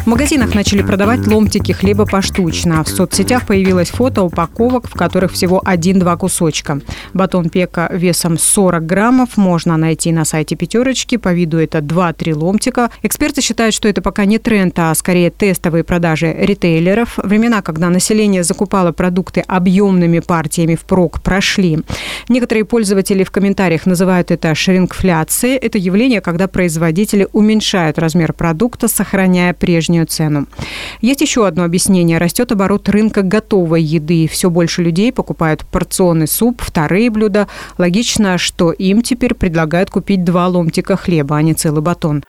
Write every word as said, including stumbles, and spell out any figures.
магазинах начали продавать ломтики хлеба поштучно. В соцсетях появилось фото упаковок, в которых всего один-два кусочка. Батон пека весом сорок граммов можно найти на сайте «Пятерочки». По виду это два-три ломтика. Эксперты считают, что это пока не тренд, а скорее тестовые продажи ритейлеров. Времена, когда население закупало продукты объемными партиями впрок, прошли. Некоторые пользователи в комментариях называют это шрингфляцией. Это явление, когда производители уменьшают размер продукта, сохраняя прежнюю цену. Есть еще одно объяснение. Растет оборот рынка готовой еды. Все больше людей покупают порционный суп, вторые блюда. Логично, что им теперь предлагают купить два ломтика хлеба, а не целый батон.